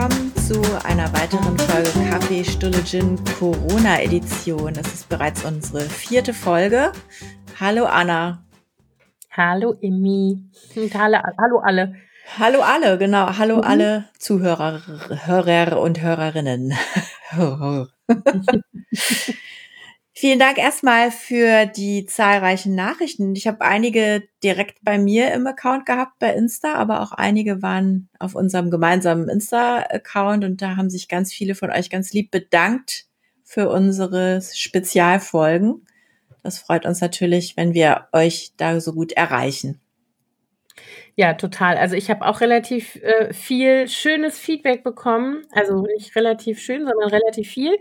willkommen zu einer weiteren Folge Kaffee, Stulle, Gin, Corona-Edition. Das ist bereits unsere 4. Folge. Hallo Anna. Hallo Emmy. Und hallo alle. Hallo alle, genau. Hallo alle Hörer und Hörerinnen. Vielen Dank erstmal für die zahlreichen Nachrichten. Ich habe einige direkt bei mir im Account gehabt bei Insta, aber auch einige waren auf unserem gemeinsamen Insta-Account und da haben sich ganz viele von euch ganz lieb bedankt für unsere Spezialfolgen. Das freut uns natürlich, wenn wir euch da so gut erreichen. Ja, total. Also ich habe auch relativ viel schönes Feedback bekommen. Also nicht relativ schön, sondern relativ viel.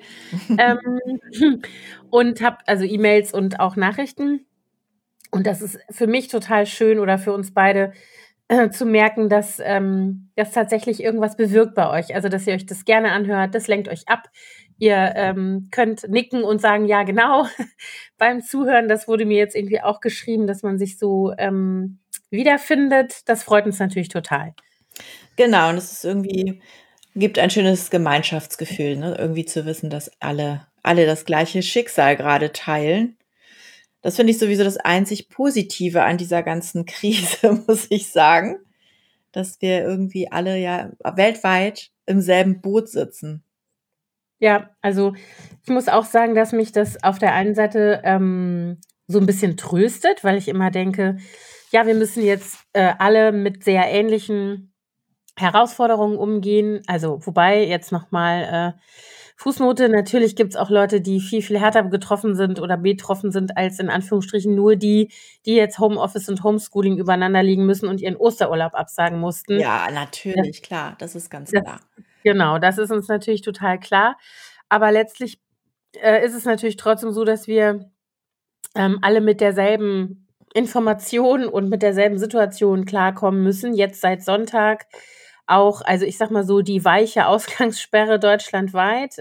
Und habe also E-Mails und auch Nachrichten. Und das ist für mich total schön oder für uns beide zu merken, dass das tatsächlich irgendwas bewirkt bei euch. Also dass ihr euch das gerne anhört, das lenkt euch ab. Ihr könnt nicken und sagen, ja genau, beim Zuhören. Das wurde mir jetzt irgendwie auch geschrieben, dass man sich so wiederfindet. Das freut uns natürlich total. Genau, und es ist irgendwie, gibt ein schönes Gemeinschaftsgefühl, ne? Irgendwie zu wissen, dass alle das gleiche Schicksal gerade teilen. Das finde ich sowieso das einzig Positive an dieser ganzen Krise, muss ich sagen, dass wir irgendwie alle ja weltweit im selben Boot sitzen. Ja, also ich muss auch sagen, dass mich das auf der einen Seite so ein bisschen tröstet, weil ich immer denke, ja, wir müssen jetzt alle mit sehr ähnlichen Herausforderungen umgehen. Also wobei jetzt noch mal Fußnote, natürlich gibt's auch Leute, die viel, viel härter getroffen sind oder betroffen sind als in Anführungsstrichen nur die jetzt Homeoffice und Homeschooling übereinander liegen müssen und ihren Osterurlaub absagen mussten. Ja, Das natürlich, klar, das ist ganz das klar. genau, das ist uns natürlich total klar. Aber letztlich ist es natürlich trotzdem so, dass wir alle mit derselben Information und mit derselben Situation klarkommen müssen. Jetzt seit Sonntag auch, also ich sage mal so, die weiche Ausgangssperre deutschlandweit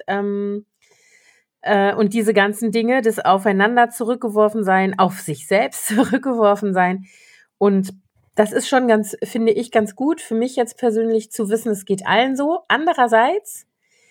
und diese ganzen Dinge, das Aufeinander zurückgeworfen sein, auf sich selbst zurückgeworfen sein. Und das ist schon ganz, finde ich, ganz gut für mich jetzt persönlich zu wissen, es geht allen so. Andererseits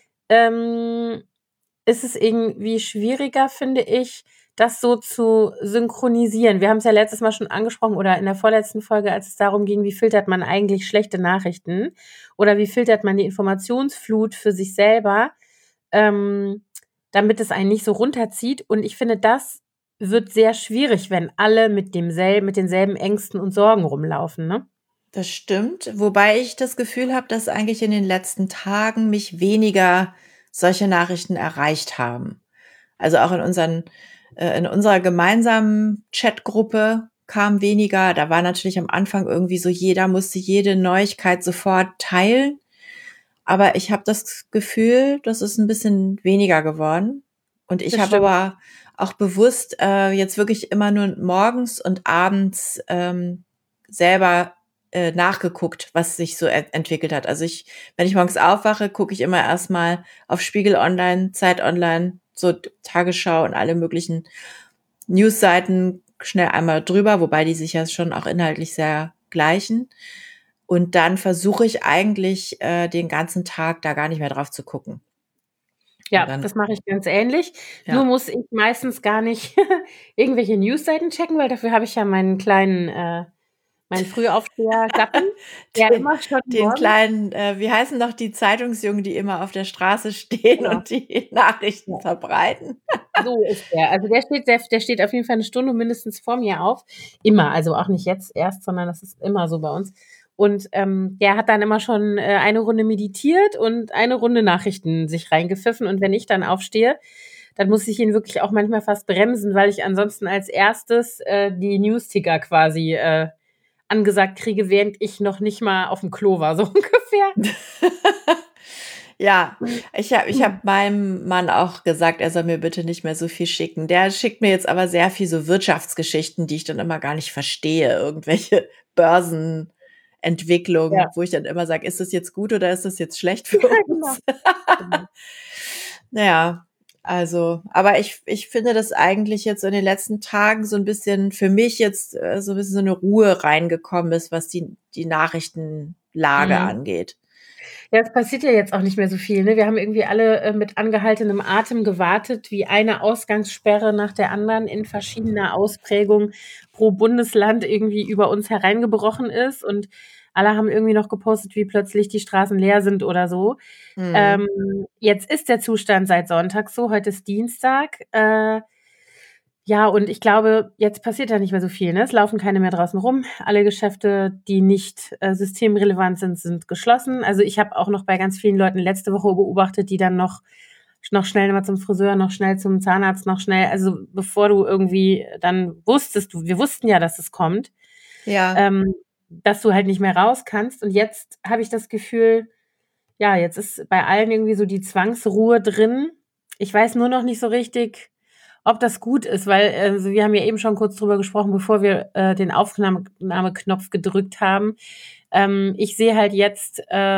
ähm, ist es irgendwie schwieriger, finde ich, das so zu synchronisieren. Wir haben es ja letztes Mal schon angesprochen oder in der vorletzten Folge, als es darum ging, wie filtert man eigentlich schlechte Nachrichten oder wie filtert man die Informationsflut für sich selber, ähm, damit es einen nicht so runterzieht. Und ich finde, das wird sehr schwierig, wenn alle mit denselben Ängsten und Sorgen rumlaufen, ne? Das stimmt, wobei ich das Gefühl habe, dass eigentlich in den letzten Tagen mich weniger solche Nachrichten erreicht haben. Also auch in unserer gemeinsamen Chatgruppe kam weniger. Da war natürlich am Anfang irgendwie so, jeder musste jede Neuigkeit sofort teilen. Aber ich habe das Gefühl, das ist ein bisschen weniger geworden. Und ich Das habe stimmt. aber auch bewusst jetzt wirklich immer nur morgens und abends selber nachgeguckt, was sich so entwickelt hat. Also wenn ich morgens aufwache, gucke ich immer erstmal auf Spiegel Online, Zeit Online, so Tagesschau und alle möglichen Newsseiten schnell einmal drüber, wobei die sich ja schon auch inhaltlich sehr gleichen. Und dann versuche ich eigentlich den ganzen Tag da gar nicht mehr drauf zu gucken. Und Ja, dann, das mache ich ganz ähnlich. Nur ja. muss ich meistens gar nicht irgendwelche Newsseiten checken, weil dafür habe ich ja meinen Frühaufsteher-Gatten, der Den, immer schon den morgens kleinen, wie heißen noch die Zeitungsjungen, die immer auf der Straße stehen genau, und die Nachrichten ja, verbreiten? so ist der. Also der steht auf jeden Fall 'ne Stunde mindestens vor mir auf. Immer, also auch nicht jetzt erst, sondern das ist immer so bei uns. Und der hat dann immer schon eine Runde meditiert und eine Runde Nachrichten sich reingepfiffen. Und wenn ich dann aufstehe, dann muss ich ihn wirklich auch manchmal fast bremsen, weil ich ansonsten als erstes die Newsticker quasi angesagt kriege, während ich noch nicht mal auf dem Klo war, so ungefähr. Ja, ich hab meinem Mann auch gesagt, er soll mir bitte nicht mehr so viel schicken. Der schickt mir jetzt aber sehr viel so Wirtschaftsgeschichten, die ich dann immer gar nicht verstehe. Irgendwelche Ja, Börsenentwicklungen, wo ich dann immer sage, ist das jetzt gut oder ist das jetzt schlecht für ja, genau. uns? Genau. Naja, also, aber ich finde, dass eigentlich jetzt so in den letzten Tagen so ein bisschen für mich jetzt so ein bisschen so eine Ruhe reingekommen ist, was die Nachrichtenlage Mhm. angeht. Ja, es passiert ja jetzt auch nicht mehr so viel, ne? Wir haben irgendwie alle, mit angehaltenem Atem gewartet, wie eine Ausgangssperre nach der anderen in verschiedener Ausprägung pro Bundesland irgendwie über uns hereingebrochen ist und alle haben irgendwie noch gepostet, wie plötzlich die Straßen leer sind oder so. Mhm. Jetzt ist der Zustand seit Sonntag so, heute ist Dienstag. Ja, und ich glaube, jetzt passiert da nicht mehr so viel, ne? Es laufen keine mehr draußen rum. Alle Geschäfte, die nicht, systemrelevant sind, sind geschlossen. Also, ich habe auch noch bei ganz vielen Leuten letzte Woche beobachtet, die dann noch schnell mal zum Friseur, noch schnell zum Zahnarzt, noch schnell also, bevor du irgendwie dann wusstest wir wussten ja, dass es kommt, Ja. ähm, dass du halt nicht mehr raus kannst. Und jetzt habe ich das Gefühl, ja, jetzt ist bei allen irgendwie so die Zwangsruhe drin. Ich weiß nur noch nicht so richtig, ob das gut ist, weil, also, wir haben ja eben schon kurz drüber gesprochen, bevor wir, den Aufnahmeknopf gedrückt haben. Ich sehe halt jetzt,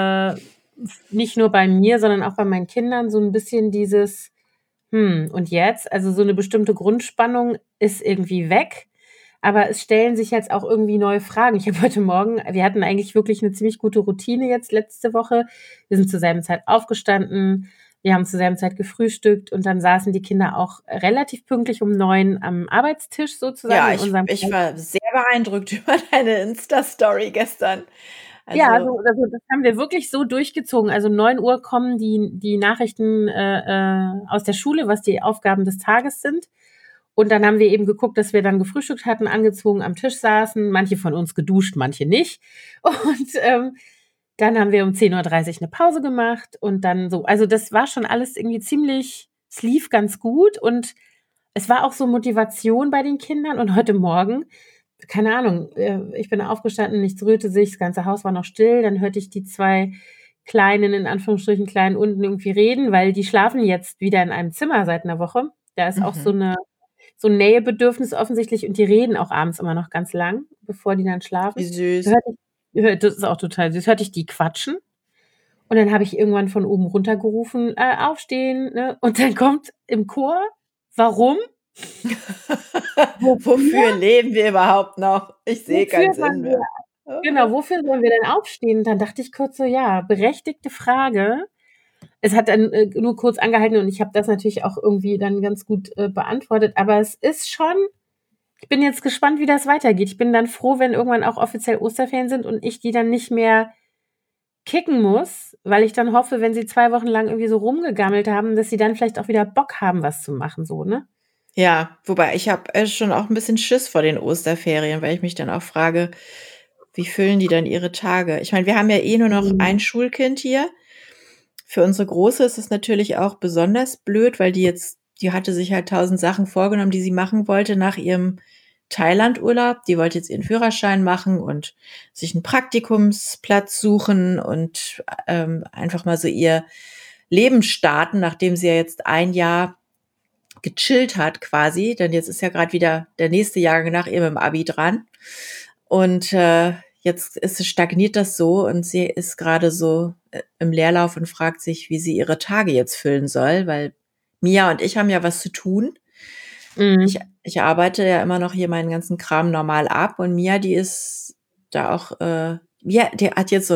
nicht nur bei mir, sondern auch bei meinen Kindern so ein bisschen dieses: und jetzt?“ Also, so eine bestimmte Grundspannung ist irgendwie weg, aber es stellen sich jetzt auch irgendwie neue Fragen. Ich habe heute Morgen wir hatten eigentlich wirklich eine ziemlich gute Routine jetzt letzte Woche. Wir sind zur selben Zeit aufgestanden, wir haben zur selben Zeit gefrühstückt und dann saßen die Kinder auch relativ pünktlich um 9 am Arbeitstisch sozusagen Ja, in ich unserem ich war sehr beeindruckt über deine Insta-Story gestern. Ja, Also, also das haben wir wirklich so durchgezogen. Also 9 Uhr kommen die Nachrichten, aus der Schule, was die Aufgaben des Tages sind. Und dann haben wir eben geguckt, dass wir dann gefrühstückt hatten, angezogen am Tisch saßen, manche von uns geduscht, manche nicht. Und, dann haben wir um 10:30 'ne Pause gemacht und dann so also das war schon alles irgendwie ziemlich es lief ganz gut und es war auch so Motivation bei den Kindern und heute Morgen keine Ahnung, ich bin aufgestanden, nichts rührte sich, das ganze Haus war noch still. Dann hörte ich die 2 kleinen, in Anführungsstrichen, kleinen unten irgendwie reden, weil die schlafen jetzt wieder in einem Zimmer seit 'ner Woche. Da ist auch mhm, so 'n Nähebedürfnis offensichtlich und die reden auch abends immer noch ganz lang, bevor die dann wie schlafen. Da süß. hörte ich das ist auch total süß, hörte ich die quatschen und dann habe ich irgendwann von oben runter gerufen: „Aufstehen“, ne? Und dann kommt im Chor: „Warum? Wofür Wofür? leben wir überhaupt noch? Ich sehe Wofür keinen Sinn sollen wir mehr. Genau, wofür sollen wir denn aufstehen? Dann dachte ich kurz so: „Ja, berechtigte Frage.“ Es hat dann, nur kurz angehalten und ich habe das natürlich auch irgendwie dann ganz gut, beantwortet, aber es ist schon ich bin jetzt gespannt, wie das weitergeht. Ich bin dann froh, wenn irgendwann auch offiziell Osterferien sind und ich die dann nicht mehr kicken muss, weil ich dann hoffe, wenn sie 2 Wochen lang irgendwie so rumgegammelt haben, dass sie dann vielleicht auch wieder Bock haben, was zu machen so, ne? Ja, wobei ich habe, schon auch 'n bisschen Schiss vor den Osterferien, weil ich mich dann auch frage, wie füllen die dann ihre Tage? Ich meine, wir haben ja eh nur noch ein Mhm. Schulkind hier. Für unsere Große ist es natürlich auch besonders blöd, weil die hatte sich halt 1.000 Sachen vorgenommen, die sie machen wollte nach ihrem Thailandurlaub. Die wollte jetzt ihren Führerschein machen und sich 'n Praktikumsplatz suchen und, einfach mal so ihr Leben starten, nachdem sie ja jetzt ein Jahr gechillt hat quasi, denn jetzt ist ja grad wieder der nächste Jahrgang nach ihr mit'm Abi dran. Und, jetzt stagniert das so und sie ist grade so, im Leerlauf und fragt sich, wie sie ihre Tage jetzt füllen soll, weil Mia und ich haben ja was zu tun. Ich Mhm. ich arbeite ja immer noch hier meinen ganzen Kram normal ab und Mia, die ist da auch, Mia, die hat jetzt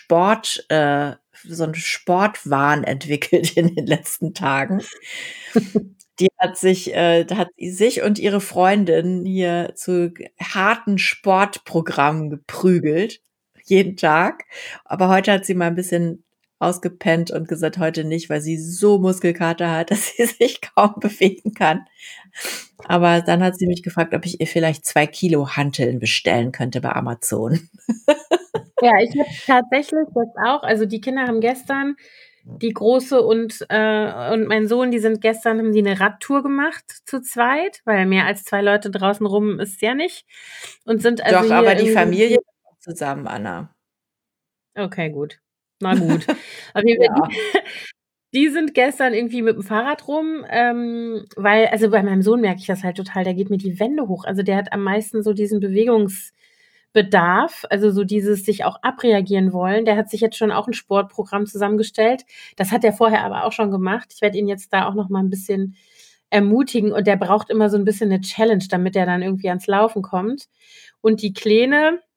so 'n Sportwahn entwickelt in den letzten Tagen. Die hat sich da hat sie sich und ihre Freundin hier zu g harten Sportprogrammen geprügelt, jeden Tag. Aber heute hat sie mal 'n bisschen ausgepennt und gesagt, heute nicht, weil sie so Muskelkater hat, dass sie sich kaum bewegen kann. Aber dann hat sie mich gefragt, ob ich ihr vielleicht 2 Kilo Hanteln bestellen könnte bei Amazon. Ja, ich habe tatsächlich jetzt auch also, die Kinder haben gestern die Große und mein Sohn, die sind gestern haben die 'ne Radtour gemacht zu zweit, weil mehr als 2 Leute draußen rum ist ja nicht und sind also Doch, hier aber die irgendwie Familie ist auch zusammen, Anna. okay, gut. Na gut. Auf jeden Fall, Ja. die sind gestern irgendwie mit'm Fahrrad rum, weil also, bei meinem Sohn merke ich das halt total, der geht mir die Wände hoch. Also, der hat am meisten so diesen Bewegungsbedarf, also, so dieses sich auch abreagieren wollen. Der hat sich jetzt schon auch 'n Sportprogramm zusammengestellt. Das hat er vorher aber auch schon gemacht. Ich werde ihn jetzt da auch noch mal 'n bisschen ermutigen und der braucht immer so 'n bisschen 'ne Challenge, damit er dann irgendwie ans Laufen kommt. Und die Kleine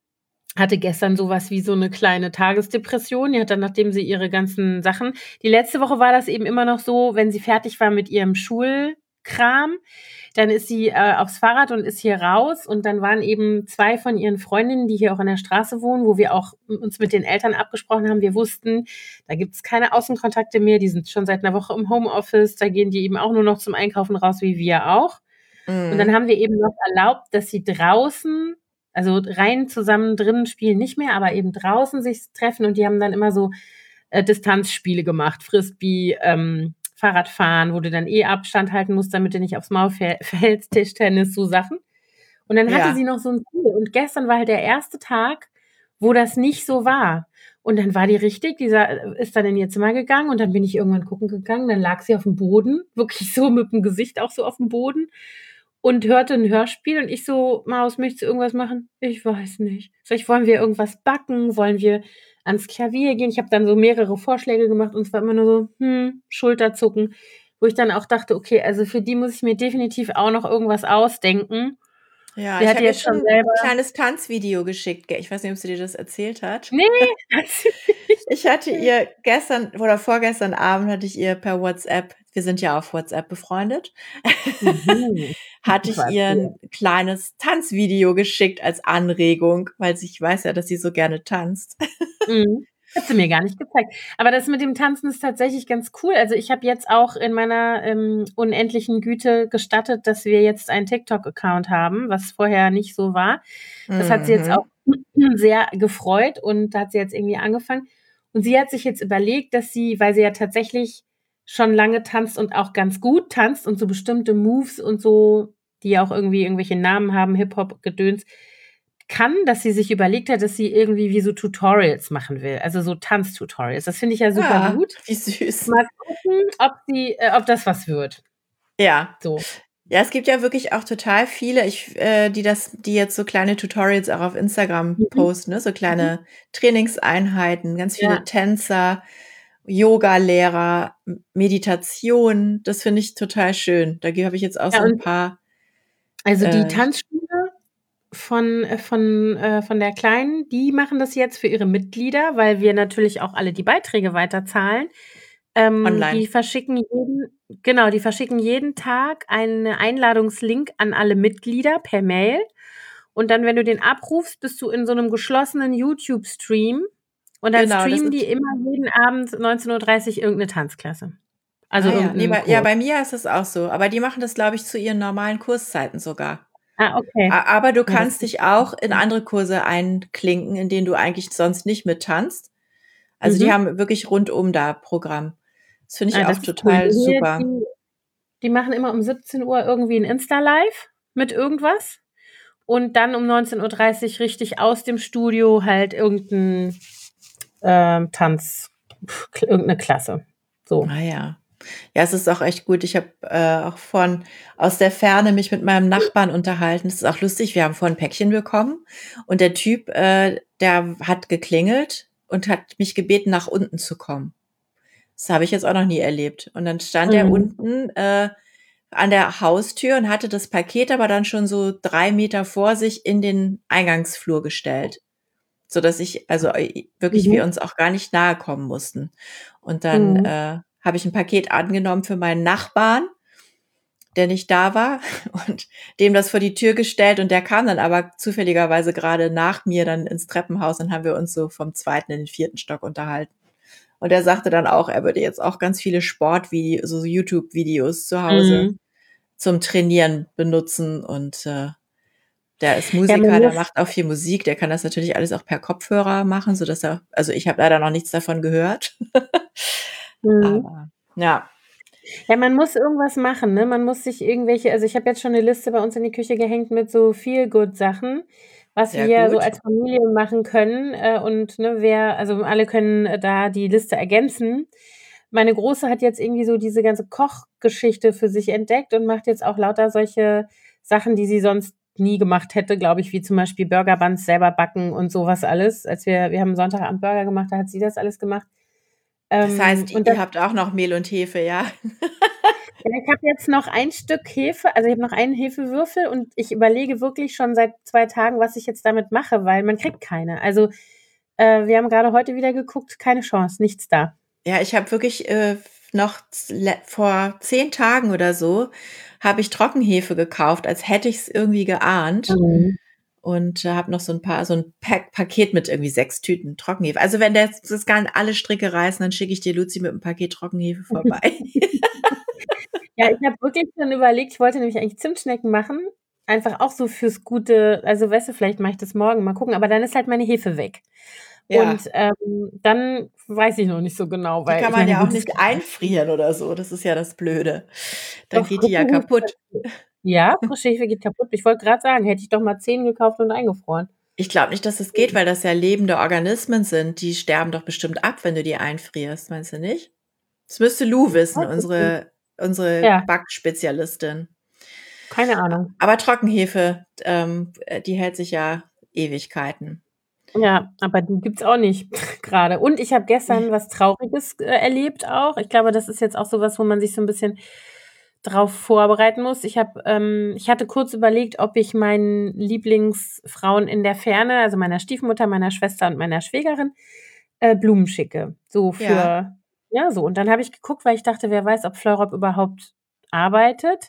hatte gestern sowas wie so eine kleine Tagesdepression. Die hat dann, nachdem sie ihre ganzen Sachen die letzte Woche war das eben immer noch so, wenn sie fertig war mit ihrem Schulkram, dann ist sie, aufs Fahrrad und ist hier raus und dann waren eben 2 von ihren Freundinnen, die hier auch an der Straße wohnen, wo wir auch uns mit den Eltern abgesprochen haben. Wir wussten, da gibt's keine Außenkontakte mehr, die sind schon seit 'ner Woche im Homeoffice, da gehen die eben auch nur noch zum Einkaufen raus wie wir auch. Und dann Mhm. haben wir eben noch erlaubt, dass sie draußen, also rein zusammen drinnen spielen nicht mehr, aber eben draußen sich treffen und die haben dann immer so Distanzspiele gemacht, Frisbee, Fahrradfahren, wo du dann Abstand halten musst, damit du nicht aufs Maul fällst, Tischtennis, so Sachen. Und dann hatte sie Ja. noch so ein Ziel und gestern war halt der erste Tag, wo das nicht so war. Und dann war die richtig, ist dann in ihr Zimmer gegangen und dann bin ich irgendwann gucken gegangen, dann lag sie auf dem Boden, wirklich so mit dem Gesicht auch so auf dem Boden und hörte ein Hörspiel und ich so: „Maus, möchtest du irgendwas machen?“ „Ich weiß nicht.“ Sage ich: „Wollen wir irgendwas backen? Wollen wir ans Klavier gehen?“ Ich habe dann so mehrere Vorschläge gemacht und es war immer nur so: Schulterzucken, wo ich dann auch dachte: „Okay, also für die muss ich mir definitiv auch noch irgendwas ausdenken.“ Ja, Sie ich hat habe ihr jetzt schon schon 'n selber kleines Tanzvideo geschickt. Ich weiß nicht, ob sie dir das erzählt hat. ne, hat sie nicht. Ich hatte ihr gestern oder vorgestern Abend hatte ich ihr per WhatsApp, wir sind ja auf WhatsApp befreundet, Mhm. hatte ich Was ihr hier? 'n kleines Tanzvideo geschickt als Anregung, weil ich weiß ja, dass sie so gerne tanzt. Mhm. Hat sie mir gar nicht gezeigt. Aber das mit dem Tanzen ist tatsächlich ganz cool. Also, ich habe jetzt auch in meiner, unendlichen Güte gestattet, dass wir jetzt einen TikTok-Account haben, was vorher nicht so war. Das hat sie jetzt auch Mhm. sehr gefreut und da hat sie jetzt irgendwie angefangen. Und sie hat sich jetzt überlegt, dass sie, weil sie ja tatsächlich schon lange tanzt und auch ganz gut tanzt und so bestimmte Moves und so, die ja auch irgendwie irgendwelche Namen haben, Hip-Hop-Gedöns, kann, dass sie sich überlegt hat, dass sie irgendwie wie so Tutorials machen will, also so Tanztutorials. Das finde ich ja super Ah, gut. wie süß. Mal gucken, ob das was wird. Ja. So. Ja, es gibt ja wirklich auch total viele, die jetzt so kleine Tutorials auch auf Instagram Mhm. posten, ne? So Mhm. kleine Trainingseinheiten, ganz viele Ja. Tänzer, Yogalehrer, Meditation. Das finde ich total schön. Da habe ich jetzt auch Ja, so ein und paar, also die äh Tanzschule von der Kleinen, die machen das jetzt für ihre Mitglieder, weil wir natürlich auch alle die Beiträge weiterzahlen. online. Die verschicken jeden Tag einen Einladungslink an alle Mitglieder per Mail. Und dann, wenn du den abrufst, bist du in so 'nem geschlossenen YouTube-Stream und dann Genau, das streamen die ist immer jeden Abend 19:30 irgend 'ne Tanzklasse. Also ah ja, irgend ne, 'n Kurs. bei mir ist es auch so, aber die machen das, glaube ich, zu ihren normalen Kurszeiten sogar. Ah, okay. Aber du Ja, das kannst wusste dich ich auch in nicht. andere Kurse einklinken, in denen du eigentlich sonst nicht mit tanzt. Also, die Mhm. haben wirklich rundum da Programm. Das finde ich Ah, auch das ist cool. total Hier, super. die machen immer um 17 Uhr irgendwie 'n Insta-Live mit irgendwas und dann um 19:30 richtig aus dem Studio halt irgend 'n, Tanz irgend 'ne Klasse. So. Ah ja. Ja, es ist auch echt gut. Ich habe, auch von aus der Ferne mich mit meinem Nachbarn unterhalten. Das ist auch lustig. Wir haben vorhin 'n Päckchen bekommen und der Typ, der hat geklingelt und hat mich gebeten, nach unten zu kommen. Das habe ich jetzt auch noch nie erlebt. Und dann stand er Mhm. unten, an der Haustür und hatte das Paket aber dann schon so 3 Meter vor sich in den Eingangsflur gestellt, sodass ich also, wirklich Mhm. wir uns auch gar nicht nahe kommen mussten. Und dann, Mhm. habe ich 'n Paket angenommen für meinen Nachbarn, der nicht da war und dem das vor die Tür gestellt und der kam dann aber zufälligerweise grade nach mir dann ins Treppenhaus. Dann haben wir uns so vom 2. in den 4. Stock unterhalten. Und er sagte dann auch, er würde jetzt auch ganz viele so YouTube-Videos zu Hause Mhm. zum Trainieren benutzen und, der ist Ja, man Musiker, der muss macht auch viel Musik, der kann das natürlich alles auch per Kopfhörer machen, sodass er also, ich habe leider noch nichts davon gehört. mhm. Aber ja, Ja, man muss irgendwas machen, ne? Man muss sich irgendwelche, also, ich habe jetzt schon 'ne Liste bei uns in die Küche gehängt mit so Feel-Good-Sachen, was sehr wir so gut. als Familie machen können, und, ne, alle können, da die Liste ergänzen. Meine Große hat jetzt irgendwie so diese ganze Kochgeschichte für sich entdeckt und macht jetzt auch lauter solche Sachen, die sie sonst nie gemacht hätte, glaube ich, wie zum Beispiel Burger Buns selber backen und so was alles. Wir haben Sonntagabend Burger gemacht, da hat sie das alles gemacht. Das heißt, Und ihr das habt auch noch Mehl und Hefe, ja? Ja, ich habe jetzt noch ein Stück Hefe, also ich habe noch einen Hefewürfel und ich überlege wirklich schon seit 2 Tagen, was ich jetzt damit mache, weil man kriegt keine. Also, wir haben gerade heute wieder geguckt, keine Chance, nichts da. Ja, ich habe wirklich noch vor 10 Tagen oder so, habe ich Trockenhefe gekauft, als hätte ich es irgendwie geahnt. Mhm. Und habe noch so ein Paket mit irgendwie 6 Tüten Trockenhefe. Also wenn das gar nicht alle Stricke reißen, dann schicke ich dir Luzi mit einem Paket Trockenhefe vorbei. Ja, ich habe wirklich schon überlegt, ich wollte nämlich eigentlich Zimtschnecken machen, einfach auch so fürs Gute, also weißt du, vielleicht mache ich das morgen, mal gucken, aber dann ist halt meine Hefe weg. Ja, Und, dann weiß ich noch nicht so genau, die weil kann ich man meine, ja auch gut, es nicht gibt einfrieren oder so. Das ist ja das Blöde. Dann doch geht die ja Guckelhut. kaputt. Ja, frische Hefe geht kaputt. Ich wollte grad sagen, hätte ich doch mal 10 gekauft und eingefroren. Ich glaube nicht, dass es geht, weil das ja lebende Organismen sind. Die sterben doch bestimmt ab, wenn du die einfrierst, meinst du nicht? Das müsste Lou wissen, Weiß ich nicht. unsere Ja, Backspezialistin. keine Ahnung. Aber Trockenhefe, die hält sich ja Ewigkeiten. Ja, aber die gibt's auch nicht grade. Und ich habe gestern was Trauriges, erlebt auch. Ich glaube, das ist jetzt auch so was, wo man sich so 'n bisschen drauf vorbereiten muss. Ich hatte kurz überlegt, ob ich meinen Lieblingsfrauen in der Ferne, also meiner Stiefmutter, meiner Schwester und meiner Schwägerin, Blumen schicke. So Ja. für ja, so. Und dann habe ich geguckt, weil ich dachte, wer weiß, ob Fleurop überhaupt arbeitet.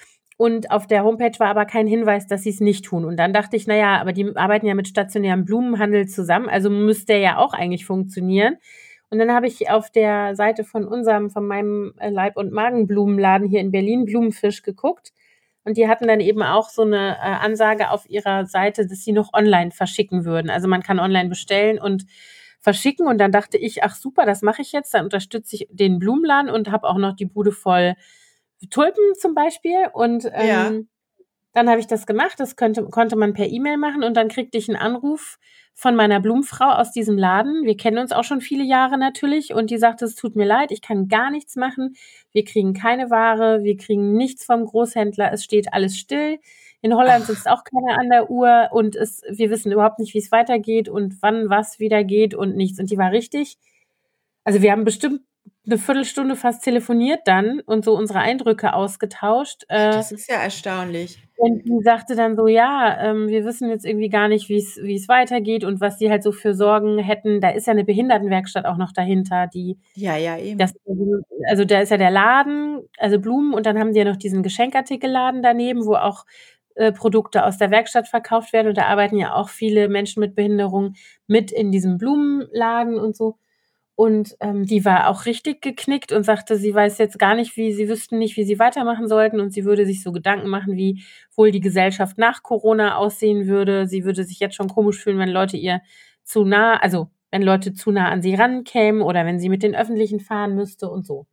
Und auf der Homepage war aber kein Hinweis, dass sie's nicht tun. Und dann dachte ich: „Na ja, aber die arbeiten ja mit stationärem Blumenhandel zusammen, also müsste der ja auch eigentlich funktionieren.“ Und dann habe ich auf der Seite von meinem, Leib und Magenblumenladen hier in Berlin, Blumenfisch, geguckt. Und die hatten dann eben auch so 'ne, Ansage auf ihrer Seite, dass sie noch online verschicken würden. Also, man kann online bestellen und verschicken. Und dann dachte ich: „Ach super, das mache ich jetzt. Dann unterstütze ich den Blumenladen und habe auch noch die Bude voll Tulpen zum Beispiel.“ Und, Ja. dann habe ich das gemacht. Das konnte man per E-Mail machen und dann kriegte ich 'n Anruf von meiner Blumenfrau aus diesem Laden. Wir kennen uns auch schon viele Jahre natürlich und die sagte: „Es tut mir leid, ich kann gar nichts machen. Wir kriegen keine Ware, wir kriegen nichts vom Großhändler. Es steht alles still. In Holland Ach, sitzt auch keiner an der Uhr und wir wissen überhaupt nicht, wie's weitergeht und wann was wieder geht und nichts.“ Und die war richtig, also, wir haben bestimmt 'ne Viertelstunde fast telefoniert dann und so unsere Eindrücke ausgetauscht, das ist ja erstaunlich. und die sagte dann so: „Ja, wir wissen jetzt irgendwie gar nicht, wie's weitergeht und was die halt so für Sorgen hätten.“ Da ist ja 'ne Behindertenwerkstatt auch noch dahinter, die Ja, ja, das eben. also, da ist ja der Laden, also Blumen, und dann haben die ja noch diesen Geschenkartikelladen daneben, wo auch, Produkte aus der Werkstatt verkauft werden, und da arbeiten ja auch viele Menschen mit Behinderung mit in diesem Blumenladen und so. Und, die war auch richtig geknickt und sagte, sie weiß jetzt gar nicht, wie sie wüssten nicht, wie sie weitermachen sollten, und sie würde sich so Gedanken machen, wie wohl die Gesellschaft nach Corona aussehen würde. Sie würde sich jetzt schon komisch fühlen, wenn Leute ihr zu nah, also, wenn Leute zu nah an sie rankämen oder wenn sie mit den Öffentlichen fahren müsste und so.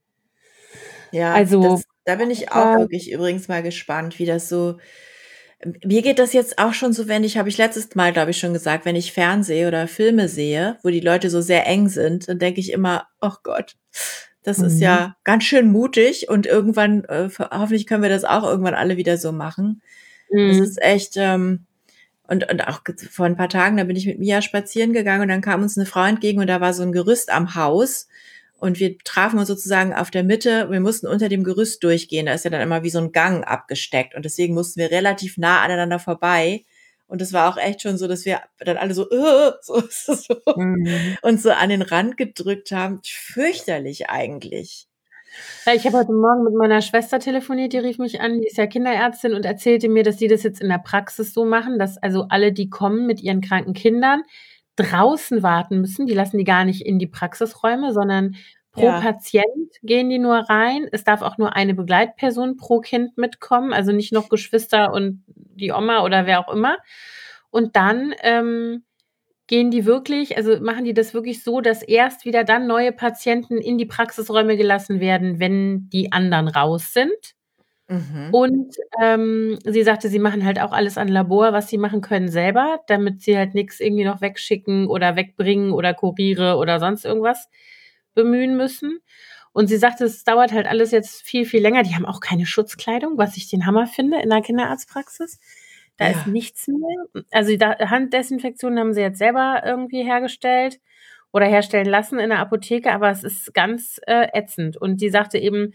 Ja, Also, da bin ich auch war wirklich übrigens mal gespannt, wie das so mir geht das jetzt auch schon so, wenn ich habe ich letztes Mal, glaube ich, schon gesagt, wenn ich Fernseh oder Filme sehe, wo die Leute so sehr eng sind, dann denke ich immer: „Ach Gott, das ist mhm, ja ganz schön mutig und irgendwann, hoffentlich können wir das auch irgendwann alle wieder so machen.“ Das mhm. ist echt, und auch vor ein paar Tagen, da bin ich mit Mia spazieren gegangen und dann kam uns eine Frau entgegen und da war so ein Gerüst am Haus und wir trafen uns sozusagen auf der Mitte. Wir mussten unter dem Gerüst durchgehen. Da ist ja dann immer wie so ein Gang abgesteckt und deswegen mussten wir relativ nah aneinander vorbei. Und es war auch echt schon so, dass wir dann alle so, so Mhm. uns so an den Rand gedrückt haben. Fürchterlich eigentlich. Ja, ich habe heute Morgen mit meiner Schwester telefoniert, die rief mich an, die ist ja Kinderärztin und erzählte mir, dass die das jetzt in der Praxis so machen, dass also alle, die kommen mit ihren kranken Kindern, draußen warten müssen. Die lassen die gar nicht in die Praxisräume, sondern pro Ja, Patient gehen die nur rein. Es darf auch nur eine Begleitperson pro Kind mitkommen, also nicht noch Geschwister und die Oma oder wer auch immer. Und dann, gehen die wirklich, also, machen die das wirklich so, dass erst wieder dann neue Patienten in die Praxisräume gelassen werden, wenn die anderen raus sind? mhm. Und, sie sagte, sie machen halt auch alles an Labor, was sie machen können, selber, damit sie halt nix irgendwie noch wegschicken oder wegbringen oder Kuriere oder sonst irgendwas bemühen müssen. Und sie sagte, es dauert halt alles jetzt viel, viel länger. Die haben auch keine Schutzkleidung, was ich den Hammer finde in der Kinderarztpraxis. Da ist Ja. nichts mehr. Also, da Handdesinfektion haben sie jetzt selber irgendwie hergestellt oder herstellen lassen in der Apotheke, aber es ist ganz, ätzend. Und die sagte eben,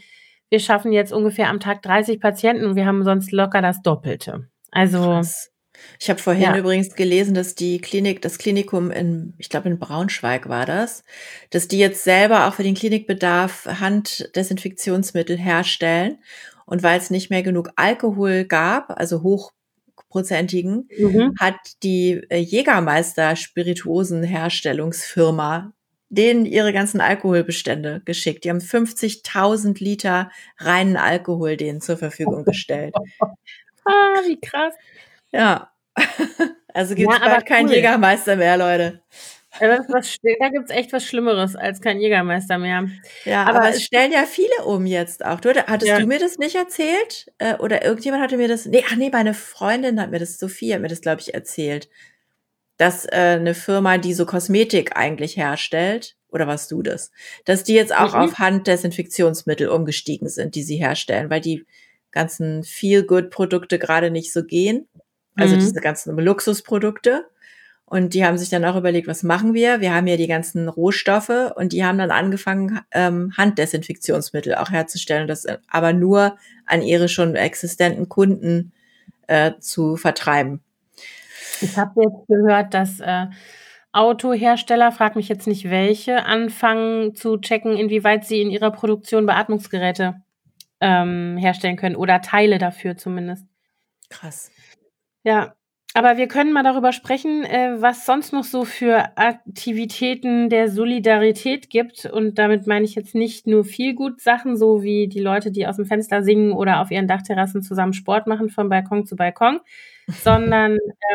wir schaffen jetzt ungefähr am Tag 30 Patienten und wir haben sonst locker das Doppelte. Also, Krass. Ich habe vorhin ja. übrigens gelesen, dass das Klinikum ich glaube in Braunschweig war das, dass die jetzt selber auch für den Klinikbedarf Handdesinfektionsmittel herstellen. Und weil es nicht mehr genug Alkohol gab, also hochprozentigen, Mhm. hat die Jägermeister Spirituosenherstellungsfirma denen ihre ganzen Alkoholbestände geschickt. Die haben 50.000 Liter reinen Alkohol denen zur Verfügung gestellt. Wie krass. Ja. Also Ja, gibt's aber bald keinen cool. Jägermeister mehr, Leute. Da gibt's echt was Schlimmeres als kein Jägermeister mehr. Ja, aber Aber es es gibt stellen ja viele um jetzt auch. Hattest ja, du mir das nicht erzählt? Oder irgendjemand hatte mir das meine Freundin hat mir das Sophie hat mir das, glaube ich, erzählt, dass, 'ne Firma, die so Kosmetik eigentlich herstellt oder warst du das? Dass die jetzt auch mhm, auf Handdesinfektionsmittel umgestiegen sind, die sie herstellen, weil die ganzen Feel-Good-Produkte grade nicht so gehen, also diese mhm. ganzen Luxusprodukte. Und die haben sich dann auch überlegt, was machen wir? Wir haben ja die ganzen Rohstoffe und die haben dann angefangen, Handdesinfektionsmittel auch herzustellen, das aber nur an ihre schon existenten Kunden zu vertreiben. Ich habe jetzt gehört, dass, Autohersteller, frage mich jetzt nicht welche, anfangen zu checken, inwieweit sie in ihrer Produktion Beatmungsgeräte, herstellen können oder Teile dafür zumindest. Krass. Ja, aber wir können mal darüber sprechen, was sonst noch so für Aktivitäten der Solidarität gibt. Und damit meine ich jetzt nicht nur Feel-Good-Sachen, so wie die Leute, die aus'm Fenster singen oder auf ihren Dachterrassen zusammen Sport machen von Balkon zu Balkon, sondern,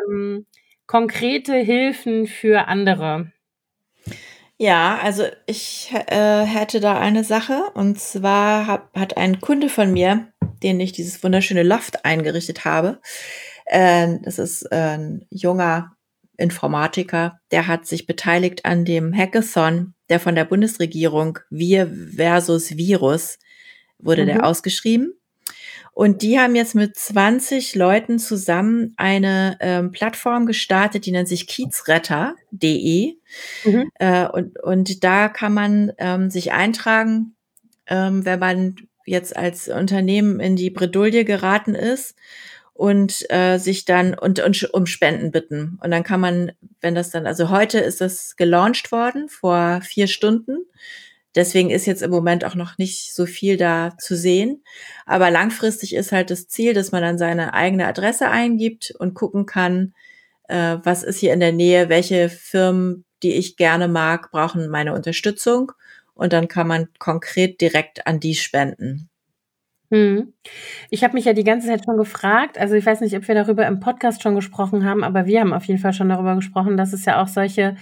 konkrete Hilfen für andere. Ja, also ich hätte da eine Sache und zwar hat ein Kunde von mir, den ich dieses wunderschöne Loft eingerichtet habe, das ist ein junger Informatiker, der hat sich beteiligt an dem Hackathon, der von der Bundesregierung Wir versus Virus wurde der Mhm, ausgeschrieben. Und die haben jetzt mit 20 Leuten zusammen eine Plattform gestartet, die nennt sich kiezretter.de. mhm, Und da kann man sich eintragen, wenn man jetzt als Unternehmen in die Bredouille geraten ist und sich dann um Spenden bitten. Und dann kann man, wenn das dann, also heute ist das gelauncht worden vor 4 Stunden. Deswegen ist jetzt im Moment auch noch nicht so viel da zu sehen. Aber langfristig ist halt das Ziel, dass man dann seine eigene Adresse eingibt und gucken kann, was ist hier in der Nähe, welche Firmen, die ich gerne mag, brauchen meine Unterstützung. Und dann kann man konkret direkt an die spenden. mhm. Ich habe mich ja die ganze Zeit schon gefragt, also, ich weiß nicht, ob wir darüber im Podcast schon gesprochen haben, aber wir haben auf jeden Fall schon darüber gesprochen, dass es ja auch solche,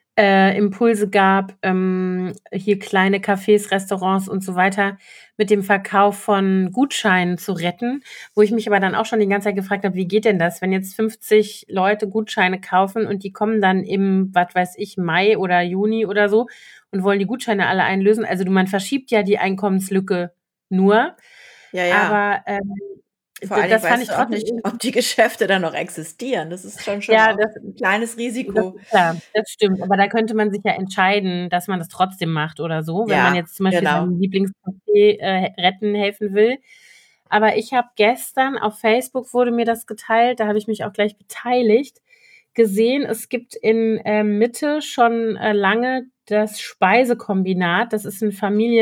Impulse gab, hier kleine Cafés, Restaurants und so weiter mit dem Verkauf von Gutscheinen zu retten, wo ich mich aber dann auch schon die ganze Zeit gefragt habe: „Wie geht denn das, wenn jetzt 50 Leute Gutscheine kaufen und die kommen dann im, was weiß ich, Mai oder Juni oder so und wollen die Gutscheine alle einlösen?“ Also, man verschiebt ja die Einkommenslücke nur, Ja, ja. aber, Vor allen Dingen das fand weißt ich du auch trotzdem nicht, ob die Geschäfte dann noch existieren. Das ist schon ja, auch das 'n kleines das Risiko. ist klar, das stimmt. Aber da könnte man sich ja entscheiden, dass man das trotzdem macht oder so, wenn man Ja, jetzt zum Beispiel genau. seinem Lieblingscafé, retten helfen will. Aber ich habe gestern auf Facebook wurde mir das geteilt, da habe ich mich auch gleich beteiligt, gesehen, es gibt in, Mitte schon, lange das Speisekombinat. Das ist 'n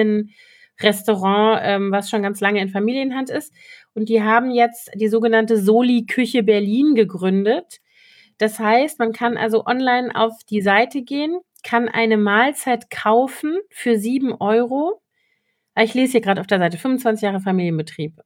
Familienrestaurant, was schon ganz lange in Familienhand ist. Und die haben jetzt die sogenannte Soli Küche Berlin gegründet. Das heißt, man kann also online auf die Seite gehen, kann eine Mahlzeit kaufen für 7 €. Ich lese hier grad auf der Seite, 25 Jahre Familienbetrieb.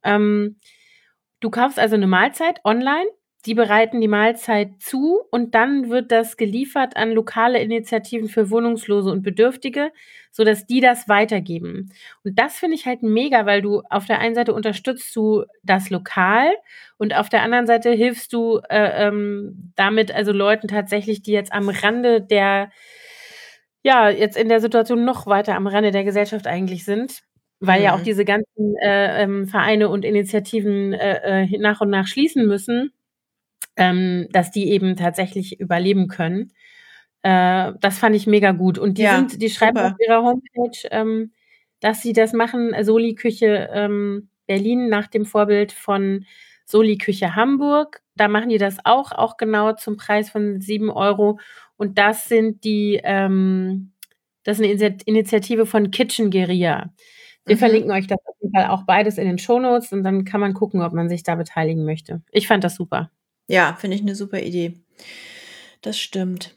Du kaufst also 'ne Mahlzeit online, die bereiten die Mahlzeit zu und dann wird das geliefert an lokale Initiativen für Wohnungslose und Bedürftige, sodass die das weitergeben. Und das finde ich halt mega, weil du auf der einen Seite unterstützt du das Lokal und auf der anderen Seite hilfst du, damit also Leuten tatsächlich, die jetzt am Rande der ja, jetzt in der Situation noch weiter am Rande der Gesellschaft eigentlich sind, weil ja auch Mhm. diese ganzen, Vereine und Initiativen, nach und nach schließen müssen, dass die eben tatsächlich überleben können. Das fand ich mega gut. Und Ja, die schreiben auf super. ihrer Homepage, dass sie das machen, Soli-Küche Berlin nach dem Vorbild von Soli-Küche Hamburg. Da machen die das auch genau zum Preis von 7 Euro. Und das sind das ist eine Initiative von Kitchen Guerilla. Wir verlinken euch das auf jeden Fall auch beides in den Shownotes und dann kann man gucken, ob man sich da beteiligen möchte. Ich fand das super. Ja, finde ich eine super Idee. Das stimmt.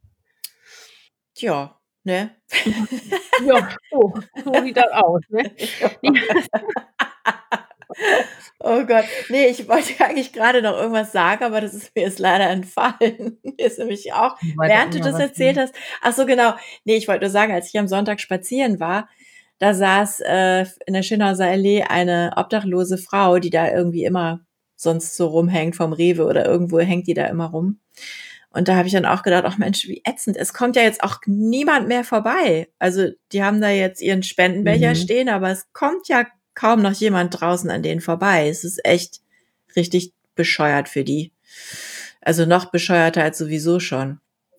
Ja, ne? Ja, so sieht das aus, ne? Oh Gott. Nee, ich wollte eigentlich gerade noch irgendwas sagen, aber das ist mir jetzt leider entfallen. Mir ist nämlich auch, während du das erzählt hast. Ach so, genau. Nee, ich wollte nur sagen, als ich am Sonntag spazieren war, da saß in der Schönhauser Allee eine obdachlose Frau, die da irgendwie immer sonst so rumhängt vom Rewe oder irgendwo hängt die da immer rum. Und da habe ich dann auch gedacht, ach Mensch, wie ätzend. Es kommt ja jetzt auch niemand mehr vorbei. Also die haben da jetzt ihren Spendenbecher stehen, aber es kommt ja kaum noch jemand draußen an denen vorbei. Es ist echt richtig bescheuert für die. Also noch bescheuerter als sowieso schon.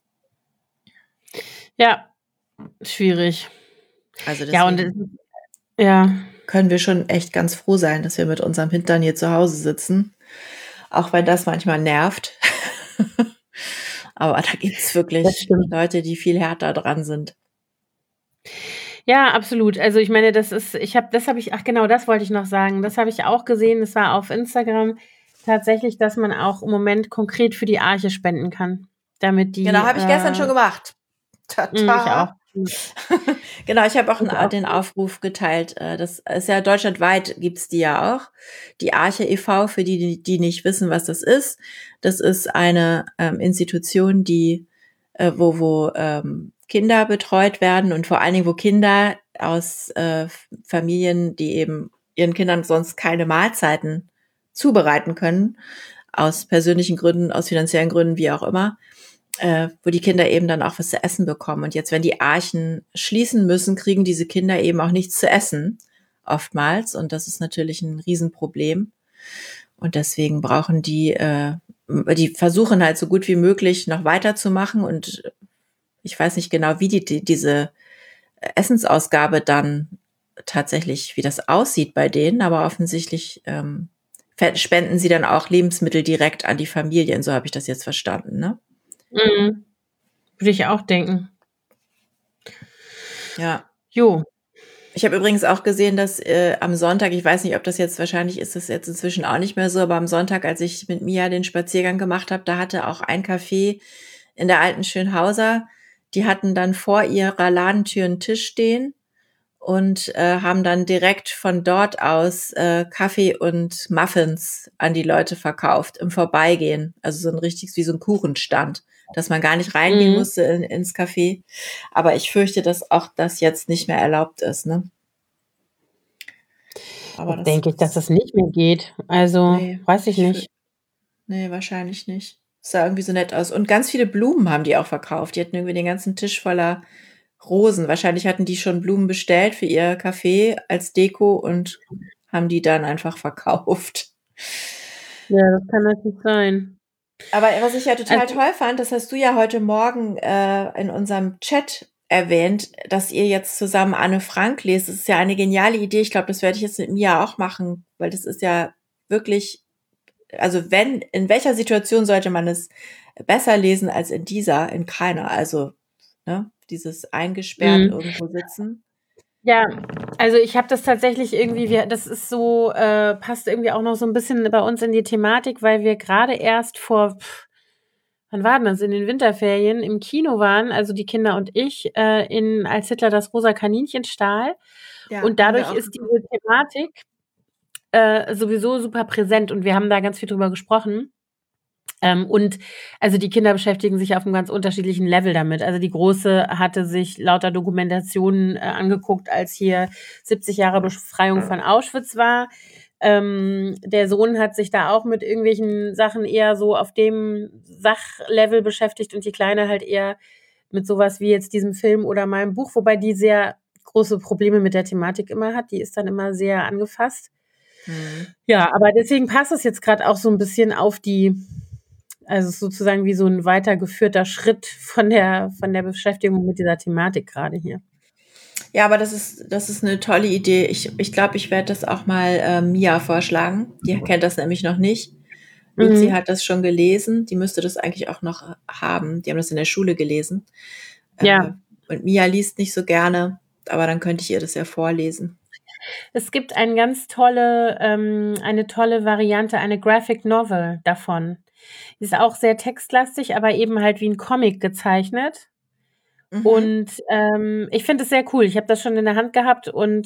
Ja, schwierig. Also Ja, deswegen ja. können wir schon echt ganz froh sein, dass wir mit unserem Hintern hier zu Hause sitzen. Auch wenn das manchmal nervt. Aber da gibt's wirklich Leute, die viel härter dran sind. Ja, absolut. Also ich meine, das habe ich, ach genau, das wollte ich noch sagen. Das habe ich auch gesehen. Das war auf Instagram tatsächlich, dass man auch im Moment konkret für die Arche spenden kann. Damit die. Genau, habe ich gestern schon gemacht. Ich auch. Genau, ich habe auch den Aufruf geteilt. Das ist ja deutschlandweit, gibt's die ja auch. Die Arche e.V., für die nicht wissen, was das ist. Das ist eine Institution, die wo Kinder betreut werden und vor allen Dingen, wo Kinder aus Familien, die eben ihren Kindern sonst keine Mahlzeiten zubereiten können, aus persönlichen Gründen, aus finanziellen Gründen, wie auch immer, wo die Kinder eben dann auch was zu essen bekommen. Und jetzt, wenn die Archen schließen müssen, kriegen diese Kinder eben auch nichts zu essen, oftmals. Und das ist natürlich ein Riesenproblem. Und deswegen brauchen die versuchen halt so gut wie möglich noch weiterzumachen. Und ich weiß nicht genau, wie diese Essensausgabe dann tatsächlich, wie das aussieht bei denen, aber offensichtlich spenden sie dann auch Lebensmittel direkt an die Familien. So habe ich das jetzt verstanden, ne? Mhm. Würde ich auch denken. Ja. Jo. Ich habe übrigens auch gesehen, dass am Sonntag, ich weiß nicht, ob das jetzt, wahrscheinlich ist das jetzt inzwischen auch nicht mehr so, aber am Sonntag, als ich mit Mia den Spaziergang gemacht habe, da hatte auch ein Café in der alten Schönhauser, die hatten dann vor ihrer Ladentür einen Tisch stehen und haben dann direkt von dort aus Kaffee und Muffins an die Leute verkauft im Vorbeigehen. Also so ein richtiges, wie so ein Kuchenstand, dass man gar nicht reingehen musste ins Café. Aber ich fürchte, dass auch das jetzt nicht mehr erlaubt ist, ne? Aber das denke ich, dass das nicht mehr geht. Also, weiß ich nicht. Nee, wahrscheinlich nicht. Sah irgendwie so nett aus. Und ganz viele Blumen haben die auch verkauft. Die hatten irgendwie den ganzen Tisch voller Rosen. Wahrscheinlich hatten die schon Blumen bestellt für ihr Café als Deko und haben die dann einfach verkauft. Ja, das kann natürlich sein. Aber was ich ja total toll fand, das hast du ja heute Morgen in unserem Chat erwähnt, dass ihr jetzt zusammen Anne Frank lest. Das ist ja eine geniale Idee. Ich glaube, das werde ich jetzt mit Mia auch machen, weil das ist ja wirklich, also in welcher Situation sollte man es besser lesen als in dieser, in keiner. Also, ne, dieses eingesperrt irgendwo sitzen. Ja, also ich habe das tatsächlich irgendwie, das ist so, passt irgendwie auch noch so ein bisschen bei uns in die Thematik, weil wir gerade erst wann war denn das, in den Winterferien im Kino waren, also die Kinder und ich, als Hitler das rosa Kaninchen stahl. Ja, und dadurch ist diese Thematik sowieso super präsent und wir haben da ganz viel drüber gesprochen. Und also die Kinder beschäftigen sich auf einem ganz unterschiedlichen Level damit. Also die Große hatte sich lauter Dokumentationen angeguckt, als hier 70 Jahre Befreiung von Auschwitz war. Der Sohn hat sich da auch mit irgendwelchen Sachen eher so auf dem Sachlevel beschäftigt und die Kleine halt eher mit sowas wie jetzt diesem Film oder meinem Buch, wobei die sehr große Probleme mit der Thematik immer hat. Die ist dann immer sehr angefasst. Ja, aber deswegen passt es jetzt gerade auch so ein bisschen auf also sozusagen wie so ein weitergeführter Schritt von der Beschäftigung mit dieser Thematik gerade hier. Ja, aber das ist eine tolle Idee. Ich glaube, ich werde das auch mal Mia vorschlagen. Die kennt das nämlich noch nicht. Luzi Mhm. hat das schon gelesen. Die müsste das eigentlich auch noch haben. Die haben das in der Schule gelesen. Äh, Ja. und Mia liest nicht so gerne, aber dann könnte ich ihr das ja vorlesen. Es gibt eine tolle Variante, eine Graphic Novel davon. Die ist auch sehr textlastig, aber eben halt wie ein Comic gezeichnet. Mhm. Und, ich finde es sehr cool. Ich habe das schon in der Hand gehabt und,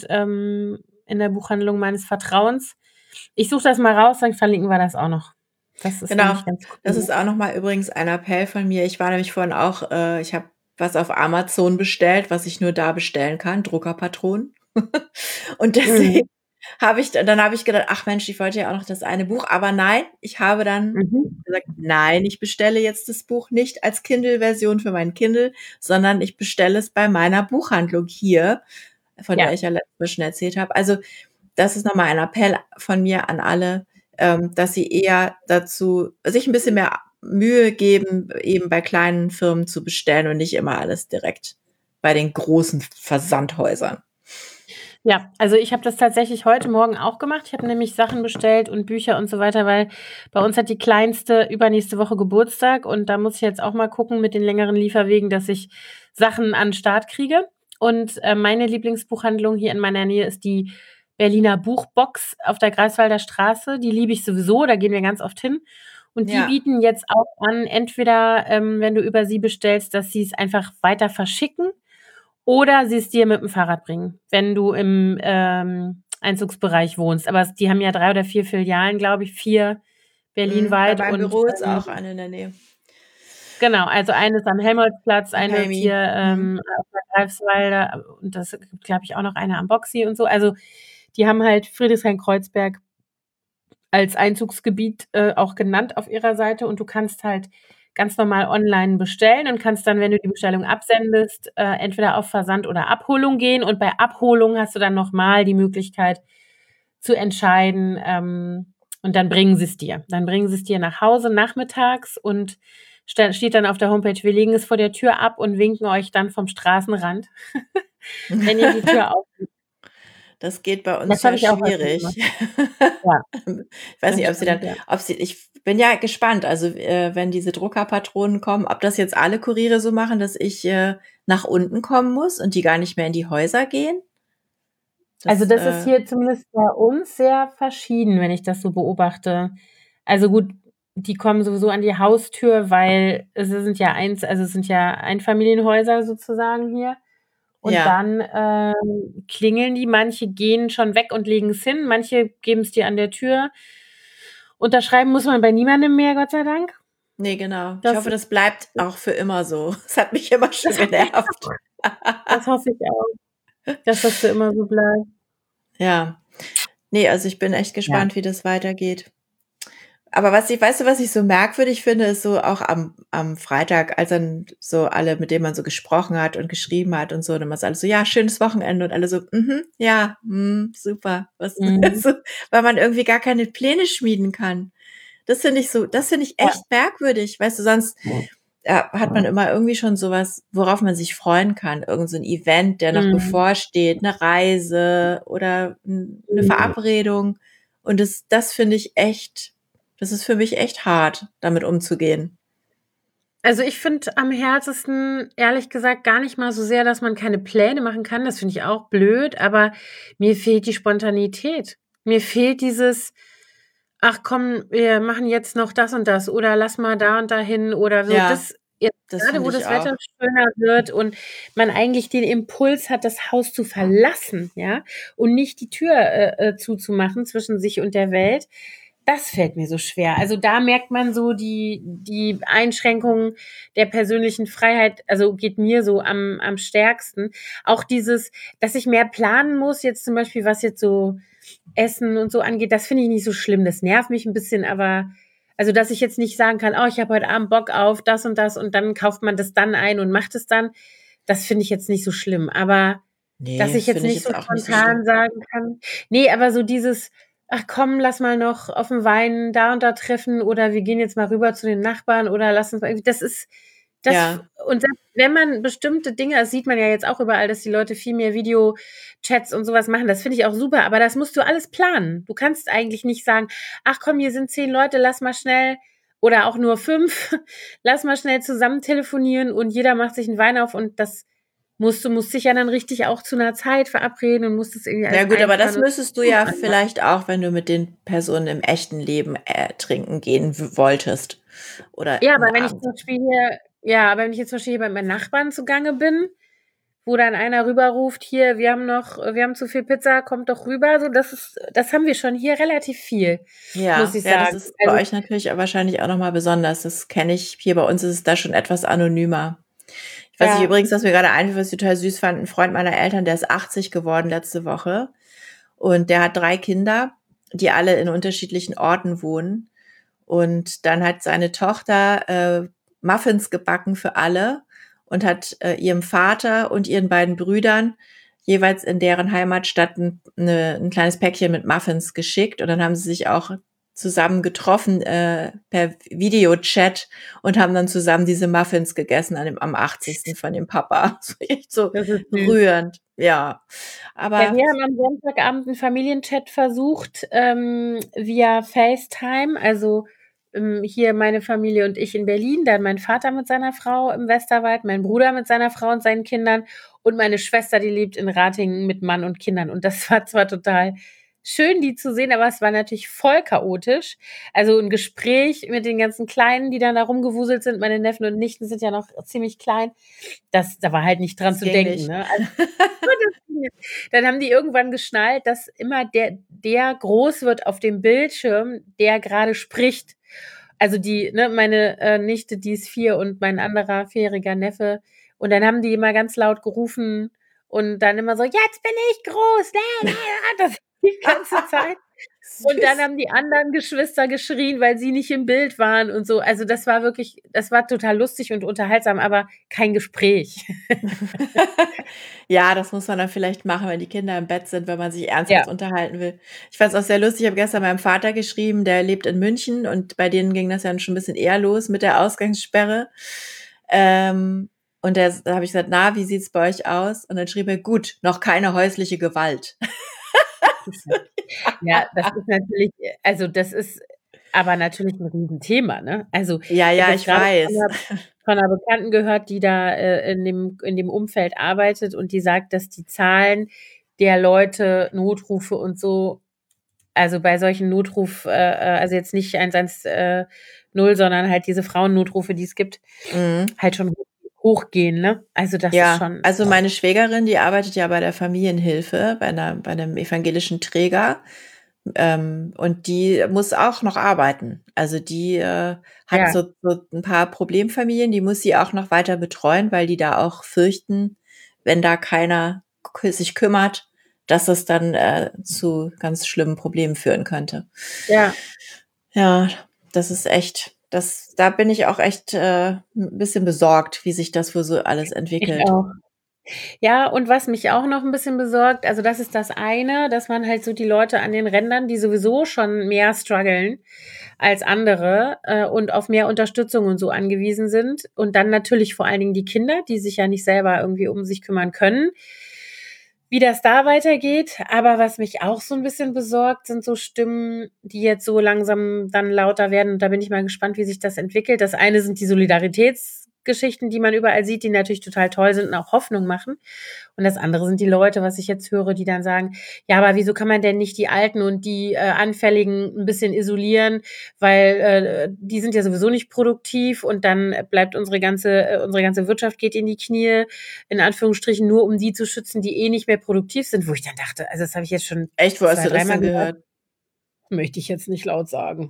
in der Buchhandlung meines Vertrauens. Ich suche das mal raus, dann verlinken wir das auch noch. Das ist Genau. nämlich ganz Das cool. ist auch noch mal übrigens ein Appell von mir. Ich war nämlich vorhin auch ich habe was auf Amazon bestellt, was ich nur da bestellen kann, Druckerpatronen. Und deswegen Mhm. habe ich gedacht: „Ach Mensch, ich wollte ja auch noch das eine Buch." Aber nein, ich habe dann Mhm. gesagt: „Nein, ich bestelle jetzt das Buch nicht als Kindle-Version für mein Kindle, sondern ich bestelle es bei meiner Buchhandlung hier", von der Ja. ich ja letztes Mal schon erzählt habe. Also, das ist noch mal ein Appell von mir an alle, dass sie eher dazu sich 'n bisschen mehr Mühe geben, eben bei kleinen Firmen zu bestellen und nicht immer alles direkt bei den großen Versandhäusern. Ja, also ich habe das tatsächlich heute Morgen auch gemacht. Ich habe nämlich Sachen bestellt und Bücher und so weiter, weil bei uns hat die Kleinste übernächste Woche Geburtstag und da muss ich jetzt auch mal gucken mit den längeren Lieferwegen, dass ich Sachen an 'n Start kriege. Und, meine Lieblingsbuchhandlung hier in meiner Nähe ist die Berliner Buchbox auf der Greifswalder Straße. Die liebe ich sowieso, da gehen wir ganz oft hin. Und die Ja. bieten jetzt auch an, entweder, wenn du über sie bestellst, dass sie's einfach weiter verschicken oder sie es dir mit dem Fahrrad bringen, wenn du im, Einzugsbereich wohnst. Aber die haben ja 3 oder 4 Filialen, glaube ich, 4 Bei berlinweit meinem und, Büro ist auch eine in der Nähe. genau, also eine ist am Helmholtzplatz, Am eine ist hier, Helmi. Mhm. auf der Greifswalder und das gibt, glaube ich, auch noch eine am Boxy und so. Also, die haben halt Friedrichshain-Kreuzberg als Einzugsgebiet, auch genannt auf ihrer Seite und du kannst halt ganz normal online bestellen und kannst dann, wenn du die Bestellung absendest, entweder auf Versand oder Abholung gehen und bei Abholung hast du dann noch mal die Möglichkeit zu entscheiden, und dann bringen sie's dir. Dann bringen sie's dir nach Hause nachmittags und steht dann auf der Homepage: „Wir legen es vor der Tür ab und winken euch dann vom Straßenrand, wenn ihr die Tür aufmacht." Das geht bei uns Das ja habe ich auch heute gemacht. schwierig. Ja, Ich weiß das nicht, stimmt, ja. ich bin ja gespannt, also, wenn diese Druckerpatronen kommen, ob das jetzt alle Kuriere so machen, dass ich, nach unten kommen muss und die gar nicht mehr in die Häuser gehen? Also, Das, das ist hier zumindest bei uns sehr verschieden, wenn ich das so beobachte. Also gut, die kommen sowieso an die Haustür, weil es sind ja Einfamilienhäuser sozusagen hier. Und ja. dann, klingeln die. Manche gehen schon weg und legen's hin, manche geben's dir an der Tür. Unterschreiben muss man bei niemandem mehr, Gott sei Dank. Ne, genau. Ich Das hoffe, das bleibt auch für immer so. Es hat mich immer schon das hoffe ich genervt. auch. Das hoffe ich auch, dass das für immer so bleibt. Ja. Ne, also, ich bin echt Ja. gespannt, wie das weitergeht. Aber weißt du, was ich so merkwürdig finde, ist so auch am Freitag, als dann so alle, mit denen man so gesprochen hat und geschrieben hat und so, dann war's alles so: „Ja, schönes Wochenende" und alle so: „Mhm, ja, super." Was Mhm. so, weil man irgendwie gar keine Pläne schmieden kann. Das finde ich Ja. echt merkwürdig. Weißt du, sonst, hat man immer irgendwie schon so was, worauf man sich freuen kann. Irgend so 'n Event, der noch Mhm. bevorsteht, 'ne Reise oder 'ne Mhm. Verabredung. Und das ist für mich echt hart, damit umzugehen. Also, ich finde am härtesten, ehrlich gesagt, gar nicht mal so sehr, dass man keine Pläne machen kann, das finde ich auch blöd, aber mir fehlt die Spontanität. Mir fehlt dieses: „Ach komm, wir machen jetzt noch das und das oder lass mal da und dahin" oder so. Ja, Das jetzt das grade, finde wo ich das auch. Wetter schöner wird und man eigentlich den Impuls hat, das Haus zu verlassen, ja, und nicht die Tür, zuzumachen zwischen sich und der Welt. Das fällt mir so schwer. Also, da merkt man so die Einschränkungen der persönlichen Freiheit, also, geht mir so am stärksten. Auch dieses, dass ich mehr planen muss, jetzt zum Beispiel, was jetzt so Essen und so angeht, das finde ich nicht so schlimm. Das nervt mich 'n bisschen, aber also, dass ich jetzt nicht sagen kann: „Oh, ich habe heute Abend Bock auf das und dann kauft man das dann ein und macht es dann." Das finde ich jetzt nicht so schlimm. Aber dass Ne, ich das jetzt finde ich nicht so jetzt auch nicht so schlimm. spontan sagen kann, ne, aber so dieses: „Ach komm, lass mal noch aufm Wein da und da treffen" oder „Wir gehen jetzt mal rüber zu den Nachbarn" oder „Lass uns mal irgendwie", Ja. Und selbst wenn man bestimmte Dinge, das sieht man ja jetzt auch überall, dass die Leute viel mehr Videochats und sowas machen. Das finde ich auch super, aber das musst du alles planen. Du kannst eigentlich nicht sagen, ach komm, hier sind 10 Leute, lass mal schnell, oder auch nur 5, lass mal schnell zusammen telefonieren und jeder macht sich einen Wein auf und das musst dich ja dann richtig auch zu einer Zeit verabreden und musst das irgendwie Ja alles gut, aber das einplanen. müsstest du ja vielleicht auch, wenn du mit den Personen im echten Leben trinken gehen wolltest. Oder Ja, einen aber wenn ich Abend. zum Beispiel hier, ja, aber wenn ich jetzt zum Beispiel hier bei meinen Nachbarn zugange bin, wo dann einer rüberruft, hier, wir haben zu viel Pizza, kommt doch rüber, so, das haben wir schon hier relativ viel, muss Ja, ich ja, das sagen. ist Also, bei euch natürlich wahrscheinlich auch nochmal besonders. Das kenne ich. Hier bei uns ist es da schon etwas anonymer. Ich weiß nicht ja, übrigens, was mir gerade einfällt, was ich total süß fand. Ein Freund meiner Eltern, der ist 80 geworden letzte Woche. Und der hat 3 Kinder, die alle in unterschiedlichen Orten wohnen. Und dann hat seine Tochter Muffins gebacken für alle und hat ihrem Vater und ihren beiden Brüdern jeweils in deren Heimatstadt ein kleines Päckchen mit Muffins geschickt. Und dann haben sie sich auch zusammen getroffen per Videochat und haben dann zusammen diese Muffins gegessen am 80. von dem Papa. Das war echt so das ist süß. rührend, ja. Ja, Aber wir haben am Sonntagabend einen Familienchat versucht, via FaceTime. Also, hier meine Familie und ich in Berlin, dann mein Vater mit seiner Frau im Westerwald, mein Bruder mit seiner Frau und seinen Kindern und meine Schwester, die lebt in Ratingen mit Mann und Kindern. Und das war zwar total schön, die zu sehen, aber es war natürlich voll chaotisch. Also ein Gespräch mit den ganzen Kleinen, die dann da rumgewuselt sind. Meine Neffen und Nichten sind ja noch ziemlich klein. Da war halt nicht dran es zu ging denken, nicht. ne? Also, dann haben die irgendwann geschnallt, dass immer der groß wird auf dem Bildschirm, der gerade spricht. Also meine Nichte, die ist 4 und mein anderer 4-jähriger Neffe. Und dann haben die immer ganz laut gerufen und dann immer so, jetzt bin ich groß. Das die ganze Zeit. Und dann Süß. haben die anderen Geschwister geschrien, weil sie nicht im Bild waren und so. Also das war total lustig und unterhaltsam, aber kein Gespräch. Ja, das muss man dann vielleicht machen, wenn die Kinder im Bett sind, wenn man sich Ja, ernsthaft unterhalten will. Ich fand es auch sehr lustig. Ich habe gestern meinem Vater geschrieben, der lebt in München und bei denen ging das ja schon ein bisschen eher los mit der Ausgangssperre. Und da habe ich gesagt, na, wie sieht's bei euch aus? Und dann schrieb er, gut, noch keine häusliche Gewalt. ja, das ist aber natürlich ein Riesenthema, ne? Also, Ja, ich habe ja, jetzt ich gerade weiß. von 'ner Bekannten gehört, die da, in dem Umfeld arbeitet und die sagt, dass die Zahlen der Leute, Notrufe und so, also, bei solchen also, jetzt nicht 110, sondern halt diese Frauennotrufe, die es gibt, Mhm. halt schon hochgehen, ne? Also, das ist Ja, schon also meine Schwägerin, die arbeitet ja bei der Familienhilfe, bei einem evangelischen Träger. Und die muss auch noch arbeiten. Also die hat ja, so ein paar Problemfamilien, die muss sie auch noch weiter betreuen, weil die da auch fürchten, wenn da keiner sich kümmert, dass es dann zu ganz schlimmen Problemen führen könnte. ja, Ja, das ist echt, da bin ich auch echt ein bisschen besorgt, wie sich das wohl so alles ich entwickelt. auch. Ja, und was mich auch noch 'n bisschen besorgt, also das ist das eine, dass man halt so die Leute an den Rändern, die sowieso schon mehr struggeln als andere, und auf mehr Unterstützung und so angewiesen sind. Und dann natürlich vor allen Dingen die Kinder, die sich ja nicht selber irgendwie um sich kümmern können, wie das da weitergeht. Aber was mich auch so 'n bisschen besorgt, sind so Stimmen, die jetzt so langsam dann lauter werden. Und da bin ich mal gespannt, wie sich das entwickelt. Das eine sind die Solidaritätsgeschichten, die man überall sieht, die natürlich total toll sind und auch Hoffnung machen. Und das andere sind die Leute, was ich jetzt höre, die dann sagen: „Ja, aber wieso kann man denn nicht die Alten und die, Anfälligen 'n bisschen isolieren, weil, die sind ja sowieso nicht produktiv und dann bleibt unsere ganze Wirtschaft geht in die Knie, in Anführungsstrichen, nur um die zu schützen, die eh nicht mehr produktiv sind“, wo ich dann dachte, also, das habe ich jetzt schon Echt, wo hast 2, du das dreimal denn gehört, gehört? möchte ich jetzt nicht laut sagen.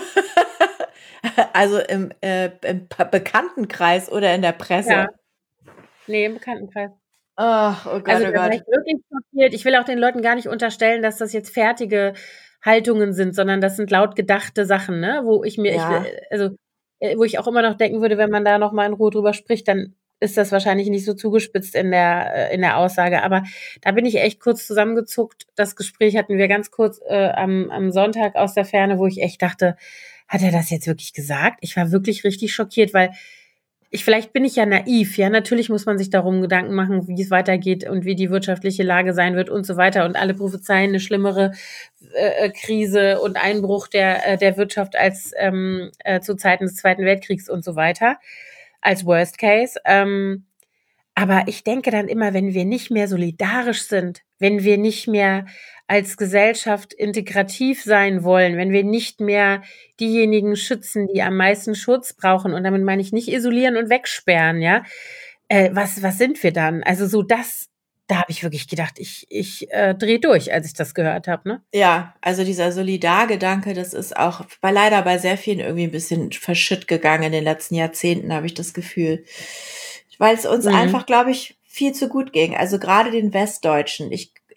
Also im Bekanntenkreis oder in der Ja, Presse? ne, im Bekanntenkreis. Ach, oh Also, Gott, oh da war ich Gott. wirklich schockiert. Ich will auch den Leuten gar nicht unterstellen, dass das jetzt fertige Haltungen sind, sondern das sind laut gedachte Sachen, ne, wo ich mir ich Ja, also, wo ich auch immer noch denken würde, wenn man da noch mal in Ruhe drüber spricht, dann ist das wahrscheinlich nicht so zugespitzt in der Aussage. Aber da bin ich echt kurz zusammengezuckt. Das Gespräch hatten wir ganz kurz, am Sonntag aus der Ferne, wo ich echt dachte: „Hat er das jetzt wirklich gesagt?“ Ich war wirklich richtig schockiert, weil Vielleicht bin ich ja naiv, ja. Natürlich muss man sich darum Gedanken machen, wie es weitergeht und wie die wirtschaftliche Lage sein wird und so weiter. Und alle prophezeien eine schlimmere Krise und Einbruch der Wirtschaft als zu Zeiten des Zweiten Weltkriegs und so weiter, als Worst Case. Aber ich denke dann immer, wenn wir nicht mehr solidarisch sind, wenn wir nicht mehr als Gesellschaft integrativ sein wollen, wenn wir nicht mehr diejenigen schützen, die am meisten Schutz brauchen, und damit meine ich nicht isolieren und wegsperren, ja, was sind wir dann? Also so das, da habe ich wirklich gedacht, ich drehe durch, als ich das gehört habe, ne? Ja, also dieser Solidargedanke, das ist auch leider bei sehr vielen irgendwie ein bisschen verschütt gegangen in den letzten Jahrzehnten, habe ich das Gefühl. Weil es uns Mhm. einfach, glaube ich, viel zu gut ging. Also gerade den Westdeutschen.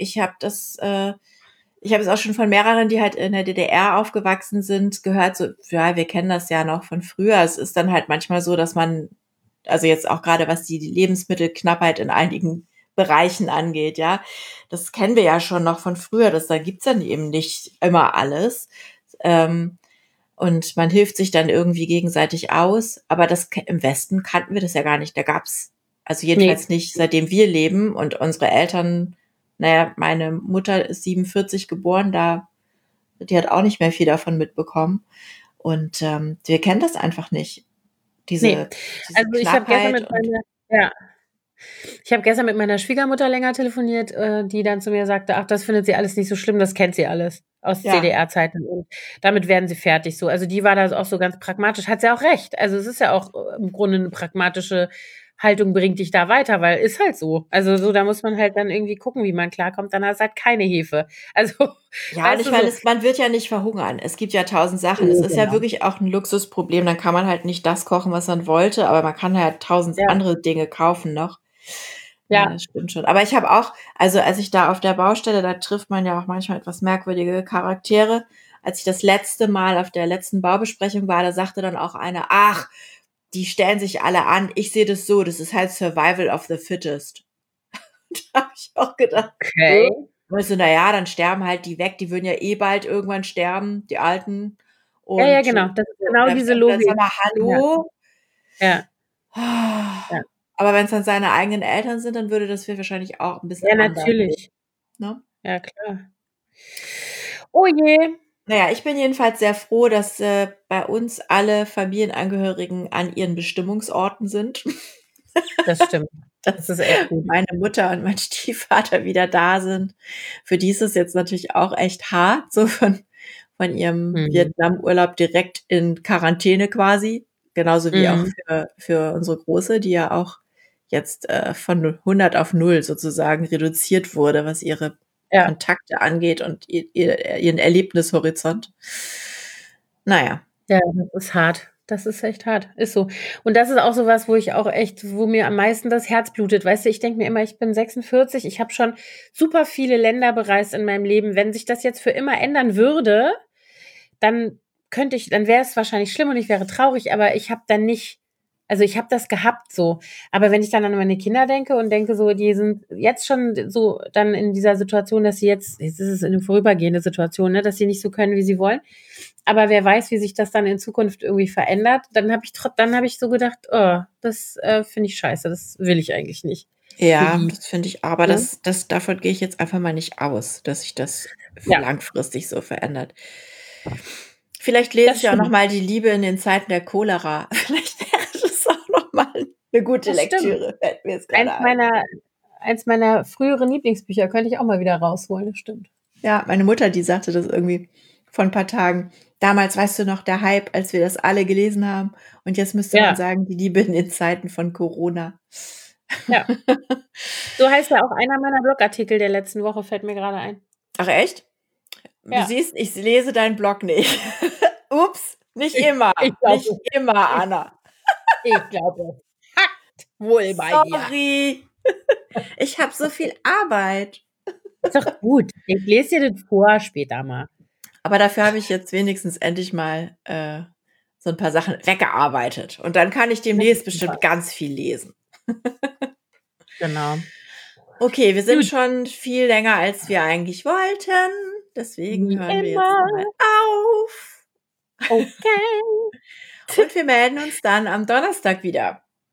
Ich habe es auch schon von mehreren, die halt in der DDR aufgewachsen sind, gehört, so, ja, wir kennen das ja noch von früher. Es ist dann halt manchmal so, dass man, also jetzt auch gerade was die Lebensmittelknappheit in einigen Bereichen angeht, ja, das kennen wir ja schon noch von früher, da gibt's dann eben nicht immer alles. Ähm, und man hilft sich dann irgendwie gegenseitig aus. Aber im Westen kannten wir das ja gar nicht. Da gab's, also Nee. jedenfalls nicht, seitdem wir leben und unsere Eltern, naja, meine Mutter ist 47 geboren, die hat auch nicht mehr viel davon mitbekommen. Und wir kennen das einfach nicht, Nee. diese Also, ich habe gestern Knappheit mit und meiner ja. Ich habe gestern mit meiner Schwiegermutter länger telefoniert, die dann zu mir sagte: „Ach, das findet sie alles nicht so schlimm, das kennt sie alles aus ja, DDR-Zeiten und damit werden sie fertig so.“ Also, die war da auch so ganz pragmatisch, hat sie auch recht. Also, es ist ja auch, im Grunde 'ne pragmatische Haltung, bringt dich da weiter, weil ist halt so. Also, so, da muss man halt dann irgendwie gucken, wie man klarkommt, dann hast du halt keine Hefe. Also, ja, und weißt ich du, meine, so. man wird ja nicht verhungern. Es gibt ja tausend Sachen. Es Ne, ist ja genau. wirklich auch ein Luxusproblem. Dann kann man halt nicht das kochen, was man wollte, aber man kann halt tausend Ja, andere Dinge kaufen noch. Ja, ja, das stimmt schon. Aber ich habe auch, also als ich da auf der Baustelle, da trifft man ja auch manchmal etwas merkwürdige Charaktere. Als ich das letzte Mal auf der letzten Baubesprechung war, da sagte dann auch einer, ach, die stellen sich alle an. Ich sehe das so, das ist halt Survival of the Fittest. Da habe ich auch gedacht, okay. und ich so, na ja, dann sterben halt die weg, die würden ja eh bald irgendwann sterben, die Alten. Ja, ja, Und genau. Das ist so, genau da habe ich diese auch gedacht, sag Logik. mal, Ja, hallo? ja, ja. Aber wenn es dann seine eigenen Eltern sind, dann würde das wahrscheinlich auch ein bisschen Ja, anders sehen, natürlich. ne? Ja, klar. Oh je, Na ja, ich bin jedenfalls sehr froh, dass, bei uns alle Familienangehörigen an ihren Bestimmungsorten sind, das stimmt. Das dass ist echt gut. meine Mutter und mein Stiefvater wieder da sind. Für die ist es jetzt natürlich auch echt hart, so von ihrem Mhm. Vietnamurlaub direkt in Quarantäne quasi, genauso wie auch Mhm. für unsere Große, die ja auch jetzt, von 100 auf 0 sozusagen reduziert wurde, was ihre Ja, Kontakte angeht und ihren Erlebnishorizont. Na ja. ja, das ist hart. Das ist echt hart. Ist so. Und das ist auch so was, wo ich auch echt wo mir am meisten das Herz blutet. Weißt du, ich denke mir immer, ich bin 46, ich habe schon super viele Länder bereist in meinem Leben. Wenn sich das jetzt für immer ändern würde, dann dann wäre es wahrscheinlich schlimm und ich wäre traurig, aber ich habe dann nicht also, ich habe das gehabt so. Aber wenn ich dann an meine Kinder denke und denke so, die sind jetzt schon so dann in dieser Situation, dass sie jetzt ist es eine vorübergehende Situation, ne, dass sie nicht so können, wie sie wollen. Aber wer weiß, wie sich das dann in Zukunft irgendwie verändert, dann habe ich so gedacht: „Oh, das, finde ich scheiße, das will ich eigentlich nicht für Ja, die“, das finde ich, aber ne? davon gehe ich jetzt einfach mal nicht aus, dass sich das Ja, langfristig so verändert. Vielleicht lese das ich auch noch stimmt. mal „Die Liebe in den Zeiten der Cholera.“ Vielleicht wäre das auch noch mal 'ne gute Das stimmt. Lektüre, fällt mir jetzt grade Eins ein. meiner eins meiner früheren Lieblingsbücher könnte ich auch mal wieder rausholen, das stimmt. Ja, meine Mutter, die sagte das irgendwie vor 'n paar Tagen. Damals, weißt du noch, der Hype, als wir das alle gelesen haben, und jetzt müsste man Ja, sagen, „Die Liebe in den Zeiten von Corona.“ ja. So heißt ja auch einer meiner Blogartikel der letzten Woche, fällt mir grade ein. Ach echt? Du Ja, siehst, ich lese deinen Blog nicht. Ups, ich nicht glaube immer, ich Anna. ich glaube, es hackt wohl bei dir. Sorry. Ich habe so viel Arbeit. Ist doch gut. Ich lese dir das vor später mal. Aber dafür habe ich jetzt wenigstens endlich mal, so 'n paar Sachen weggearbeitet. Und dann kann ich Das demnächst ist super. bestimmt ganz viel lesen. Genau. Okay, wir sind Gut, schon viel länger, als wir eigentlich wollten. Deswegen wie hören wir jetzt mal immer. auf. Okay. Und wir melden uns dann am Donnerstag wieder.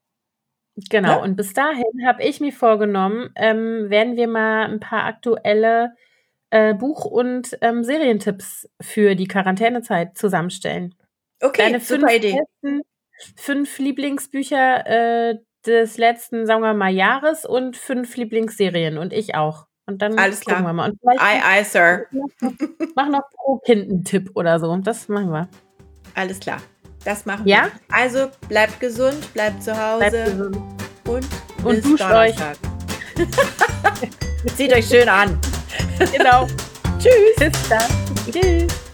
Genau, Ne? und bis dahin habe ich mir vorgenommen, werden wir mal ein paar aktuelle, Buch und, Serientipps für die Quarantänezeit zusammenstellen. Okay, Deine super 5 Idee. besten 5 Lieblingsbücher, des letzten, sagen wir mal, Jahres und 5 Lieblingsserien und ich auch. Und dann Alles gucken wir klar. mal. Und vielleicht Aye, aye, Sir. mach noch pro Kind 'n Tipp oder so. Das machen wir. Alles klar. Das machen Ja? wir. Also, bleibt gesund, bleibt zu Bleibt Hause gesund und und bis duscht euch. Donnerstag. Zieht euch schön an. Genau. Tschüss. Bis dann. Tschüss.